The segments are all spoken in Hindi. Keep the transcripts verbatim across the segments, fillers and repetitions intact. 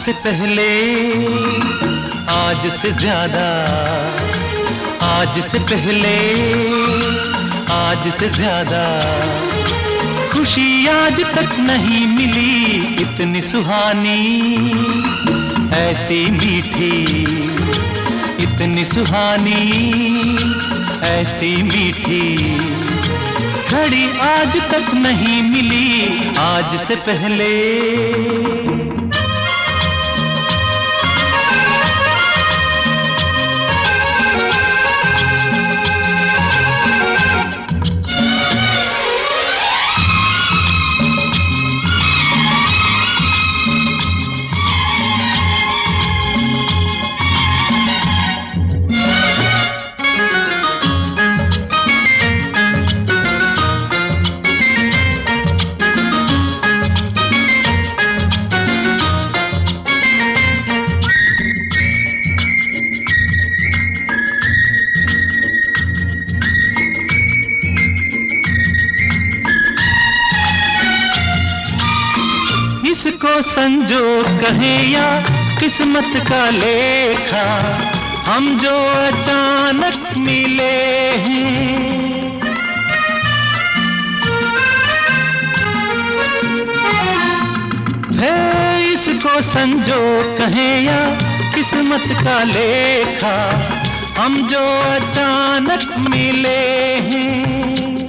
से पहले, आज से ज्यादा, आज से पहले, आज से ज्यादा खुशी आज तक नहीं मिली इतनी सुहानी, ऐसी मीठी, इतनी सुहानी, ऐसी मीठी घड़ी आज तक नहीं मिली आज से पहले। इसको संजोग कहे या किस्मत का लेखा, हम जो अचानक मिले हैं, है इसको संजोग कहे या किस्मत का लेखा, हम जो अचानक मिले हैं।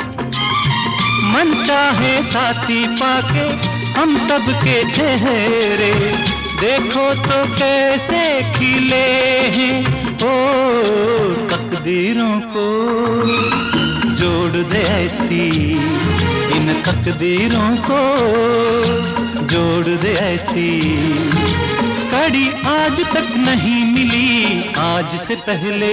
मन चाहे साथी पाके हम सबके चेहरे देखो तो कैसे खिले हैं, ओ तकदीरों को जोड़ दे ऐसी, इन तकदीरों को जोड़ दे ऐसी कड़ी आज तक नहीं मिली आज से पहले।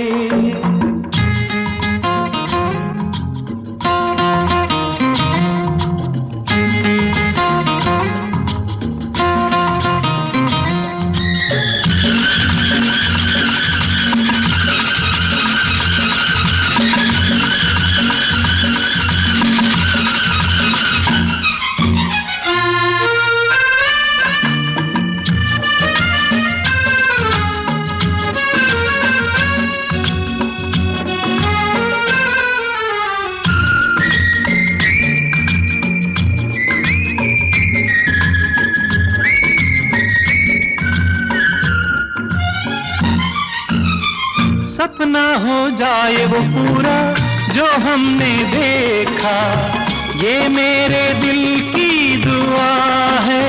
सपना हो जाए वो पूरा जो हमने देखा, ये मेरे दिल की दुआ है।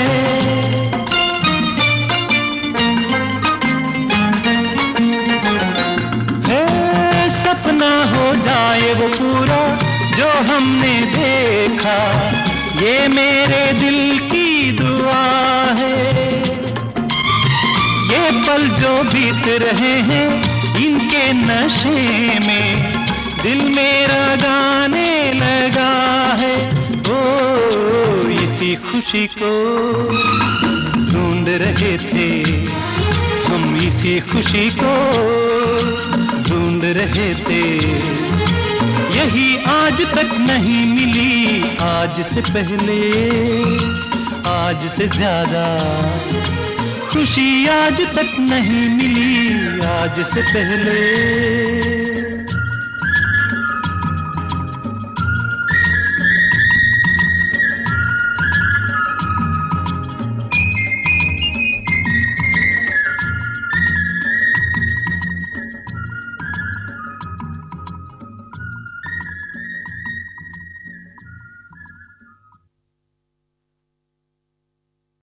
है सपना हो जाए वो पूरा जो हमने देखा, ये मेरे दिल की दुआ है। ये पल जो बीत रहे हैं इनके नशे में दिल मेरा गाने लगा है, ओ इसी खुशी को ढूंढ रहे थे हम, इसी खुशी को ढूंढ रहे थे, यही आज तक नहीं मिली आज से पहले, आज से ज्यादा खुशी आज तक नहीं मिली आज से पहले।